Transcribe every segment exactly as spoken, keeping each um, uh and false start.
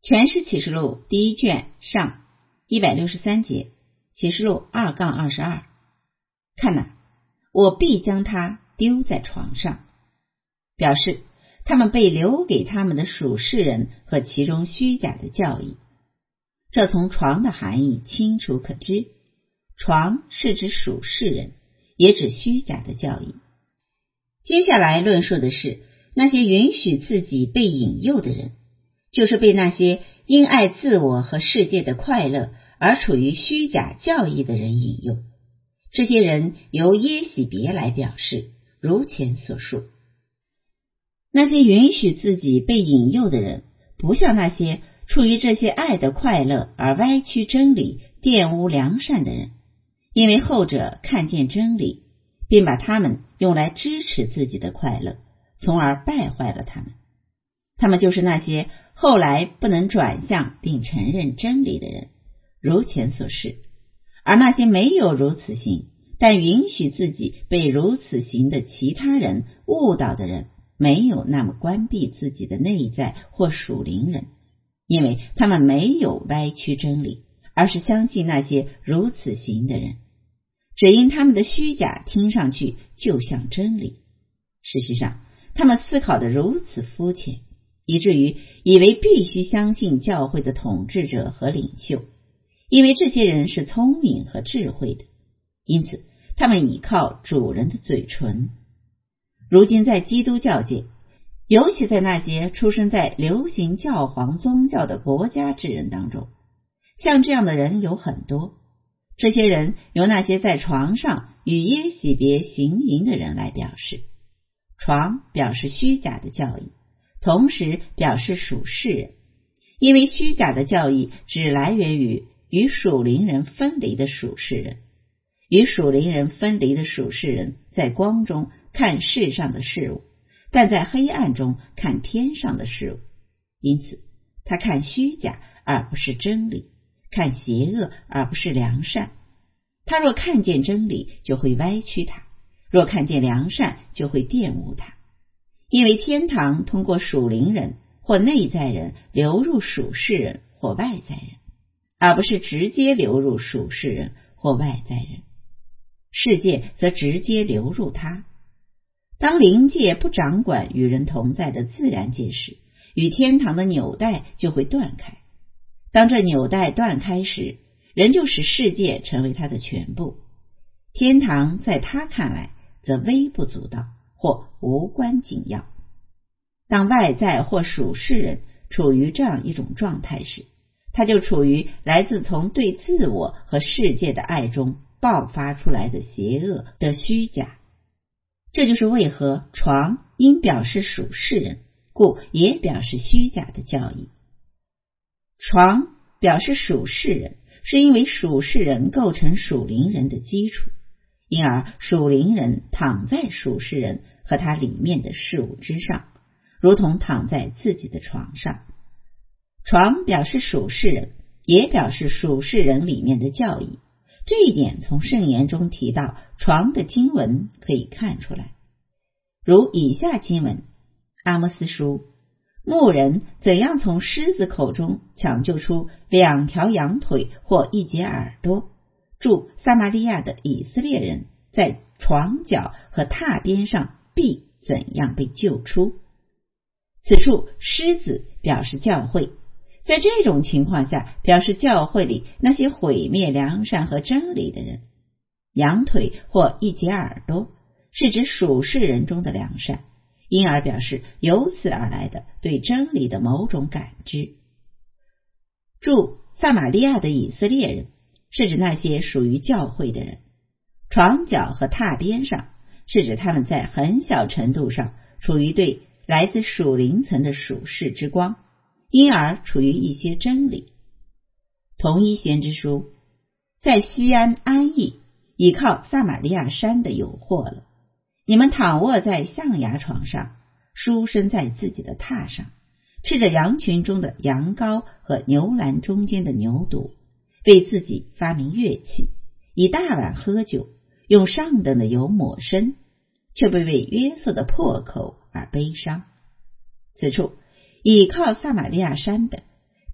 全诗启示录第一卷上一百六十三节，启示录二杠二十二。看哪，我必将他丢在床上，表示他们被留给他们的属世人和其中虚假的教义。这从床的含义清楚可知，床是指属世人，也指虚假的教义。接下来论述的是那些允许自己被引诱的人，就是被那些因爱自我和世界的快乐而处于虚假教义的人引诱。这些人由耶洗别来表示，如前所述。那些允许自己被引诱的人，不像那些处于这些爱的快乐而歪曲真理、玷污良善的人，因为后者看见真理，并把他们用来支持自己的快乐，从而败坏了他们。他们就是那些后来不能转向并承认真理的人，如前所示。而那些没有如此行，但允许自己被如此行的其他人误导的人，没有那么关闭自己的内在或属灵人，因为他们没有歪曲真理，而是相信那些如此行的人，只因他们的虚假听上去就像真理。事实上，他们思考的如此肤浅，以至于以为必须相信教会的统治者和领袖，因为这些人是聪明和智慧的，因此他们倚靠主人的嘴唇。如今在基督教界，尤其在那些出生在流行教皇宗教的国家之人当中，像这样的人有很多。这些人由那些在床上与耶洗别行淫的人来表示。床表示虚假的教义，同时表示属世人，因为虚假的教义只来源于与属灵人分离的属世人。与属灵人分离的属世人在光中看世上的事物，但在黑暗中看天上的事物，因此他看虚假而不是真理，看邪恶而不是良善。他若看见真理，就会歪曲它；若看见良善，就会玷污它。因为天堂通过属灵人或内在人流入属世人或外在人，而不是直接流入属世人或外在人。世界则直接流入他。当灵界不掌管与人同在的自然界时，与天堂的纽带就会断开。当这纽带断开时，人就使世界成为他的全部。天堂在他看来则微不足道或无关紧要。当外在或属世人处于这样一种状态时，他就处于来自从对自我和世界的爱中爆发出来的邪恶的虚假。这就是为何床因表示属世人，故也表示虚假的教义。床表示属世人，是因为属世人构成属灵人的基础，因而属灵人躺在属世人和他里面的事物之上，如同躺在自己的床上。床表示属世人，也表示属世人里面的教义。这一点从圣言中提到床的经文可以看出来，如以下经文：阿摩斯书，牧人怎样从狮子口中抢救出两条羊腿或一节耳朵，住撒玛利亚的以色列人在床脚和榻边上必怎样被救出。此处狮子表示教会，在这种情况下表示教会里那些毁灭良善和真理的人。羊腿或一节耳朵是指属世人中的良善，因而表示由此而来的对真理的某种感知。住撒玛利亚的以色列人是指那些属于教会的人。床脚和榻边上是指他们在很小程度上处于对来自属灵层的属世之光，因而处于一些真理。同一先知书，在西安安逸，倚靠撒玛利亚山的有祸了。你们躺卧在象牙床上，舒身在自己的榻上，吃着羊群中的羊羔和牛栏中间的牛犊，为自己发明乐器，以大碗喝酒，用上等的油抹身，却被为约瑟的破口而悲伤。此处倚靠撒玛利亚山的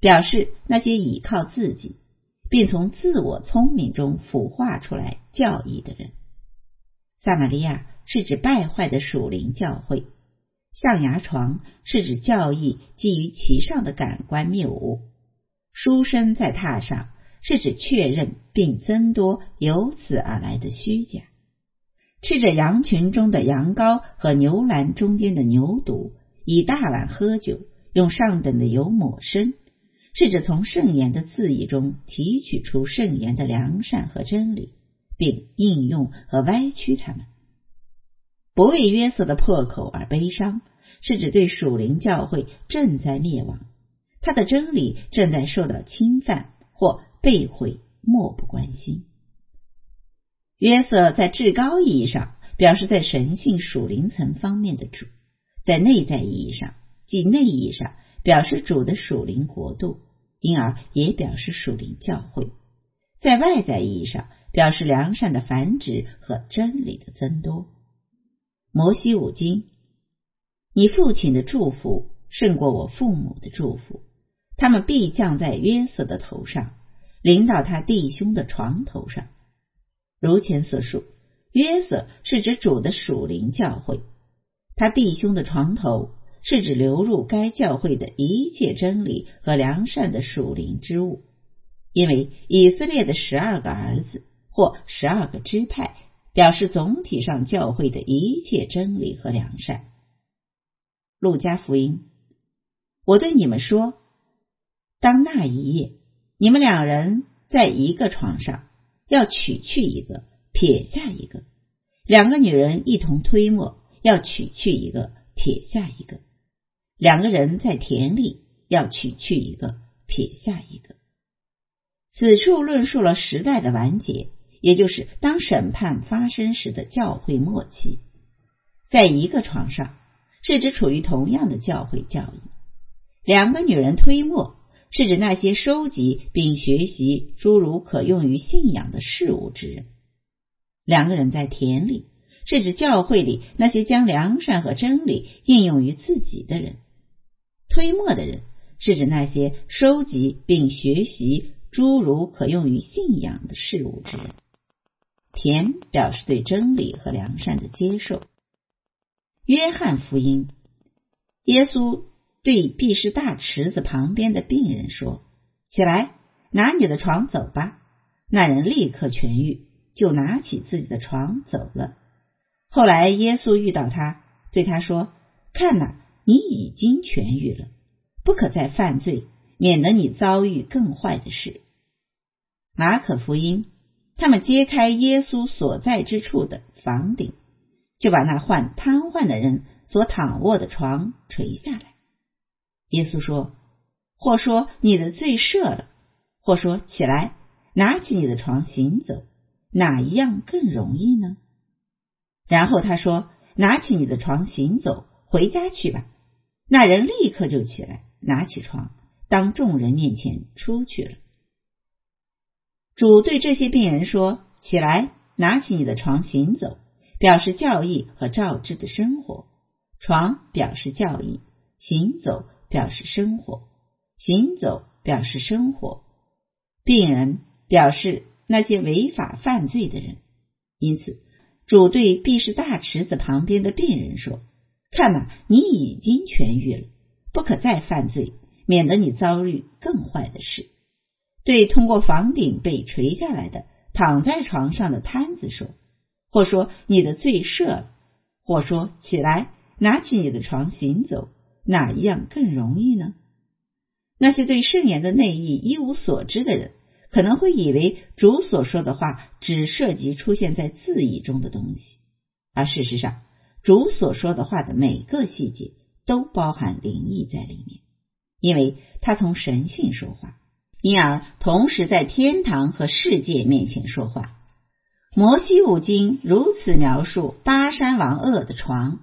表示那些倚靠自己，并从自我聪明中腐化出来教义的人。撒玛利亚是指败坏的属灵教会，象牙床是指教义基于其上的感官谬误，书生在榻上是指确认并增多由此而来的虚假，吃着羊群中的羊羔和牛栏中间的牛犊，以大碗喝酒，用上等的油抹身，是指从圣言的字义中提取出圣言的良善和真理，并应用和歪曲它们。不为约瑟的破口而悲伤，是指对属灵教会正在灭亡，他的真理正在受到侵犯或被毁，漠不关心。约瑟在至高意义上表示在神性属灵层方面的主，在内在意义上，即内意上表示主的属灵国度，因而也表示属灵教会。在外在意义上表示良善的繁殖和真理的增多。摩西五经，你父亲的祝福胜过我父母的祝福，他们必降在约瑟的头上，临到他弟兄的床头上。如前所述，约瑟是指主的属灵教会，他弟兄的床头是指流入该教会的一切真理和良善的属灵之物，因为以色列的十二个儿子或十二个支派表示总体上教会的一切真理和良善。路加福音，我对你们说，当那一夜，你们两人在一个床上，要取去一个，撇下一个；两个女人一同推磨，要取去一个，撇下一个；两个人在田里，要取去一个，撇下一个。此处论述了时代的完结，也就是当审判发生时的教会末期。在一个床上是指处于同样的教会教义。两个女人推磨是指那些收集并学习诸如可用于信仰的事物之人。两个人在田里是指教会里那些将良善和真理应用于自己的人。推磨的人是指那些收集并学习诸如可用于信仰的事物之人。田表示对真理和良善的接受。约翰福音，耶稣对毕士大池子旁边的病人说，起来，拿你的床走吧。那人立刻痊愈，就拿起自己的床走了。后来耶稣遇到他，对他说，看哪，你已经痊愈了，不可再犯罪，免得你遭遇更坏的事。马可福音，他们揭开耶稣所在之处的房顶，就把那患瘫痪的人所躺卧的床垂下来。耶稣说，或说你的罪赦了，或说起来，拿起你的床行走，哪一样更容易呢？然后他说，拿起你的床行走，回家去吧。那人立刻就起来，拿起床，当众人面前出去了。主对这些病人说，起来，拿起你的床行走，表示教义和照制的生活。床表示教义，行走表示生活，行走表示生活。病人表示那些违法犯罪的人。因此主对毕士大池子旁边的病人说，看吧，你已经痊愈了，不可再犯罪，免得你遭遇更坏的事。对通过房顶被垂下来的躺在床上的瘫子说，或说你的罪赦了，或说起来，拿起你的床行走，哪一样更容易呢？那些对圣言的内意一无所知的人，可能会以为主所说的话只涉及出现在字义中的东西，而事实上主所说的话的每个细节都包含灵意在里面，因为他从神性说话，因而同时在天堂和世界面前说话。摩西五经如此描述巴山王噩的床。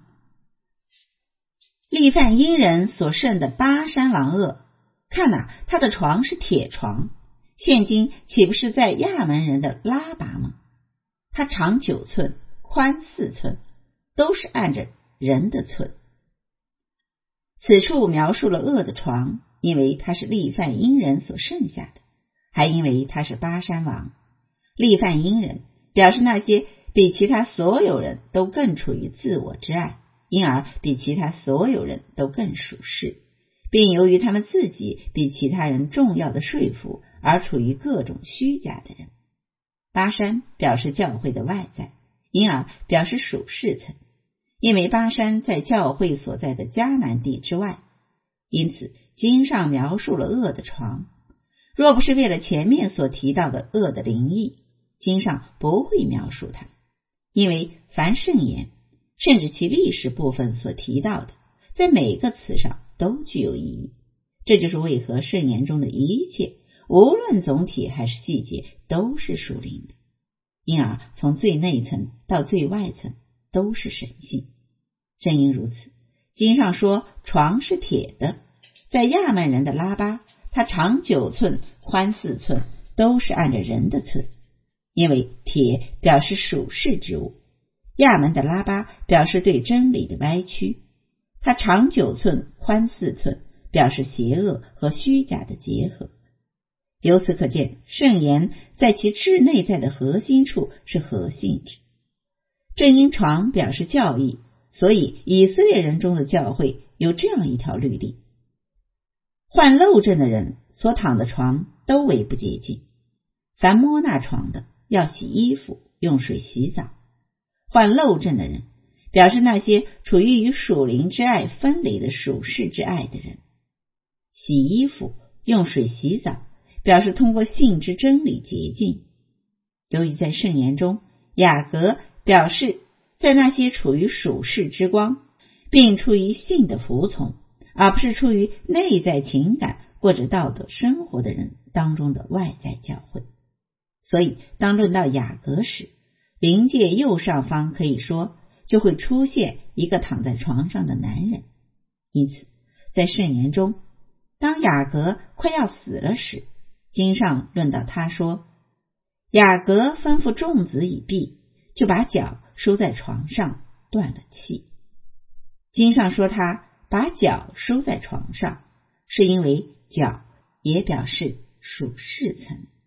利犯因人所剩的巴山王噩，看哪、啊，他的床是铁床，现今岂不是在亚门人的拉拔吗？他长九寸，宽四寸，都是按着人的寸。此处描述了噩的床， 因为他是利范因人所剩下的，还因为他是巴山王。利范因人表示那些比其他所有人都更处于自我之爱，因而比其他所有人都更属世，并由于他们自己比其他人重要的说服而处于各种虚假的人。巴山表示教会的外在，因而表示属世层，因为巴山在教会所在的迦南地之外，因此经上描述了恶的床。若不是为了前面所提到的恶的灵异，经上不会描述它，因为凡圣言甚至其历史部分所提到的，在每个词上都具有意义。这就是为何圣言中的一切，无论总体还是细节，都是属灵的，因而从最内层到最外层都是神性。正因如此，经上说床是铁的，在亚门人的拉巴，它长九寸，宽四寸，都是按着人的寸，因为铁表示属世之物，亚门的拉巴表示对真理的歪曲，它长九寸，宽四寸，表示邪恶和虚假的结合。由此可见，圣言在其至内在的核心处是核性质。正因床表示教义，所以以色列人中的教会有这样一条律例：患漏症的人所躺的床都为不洁净，凡摸那床的要洗衣服，用水洗澡。患漏症的人表示那些处于与属灵之爱分离的属世之爱的人。洗衣服，用水洗澡，表示通过性之真理洁净。由于在圣言中，雅各表示在那些处于属世之光并出于性的服从，而不是出于内在情感或者道德生活的人当中的外在教会。所以当论到雅各时，灵界右上方可以说就会出现一个躺在床上的男人。因此在圣言中，当雅各快要死了时，经上论到他说，雅各吩咐众子已毕，就把脚收在床上，断了气。经上说他把脚收在床上，是因为脚也表示属世层。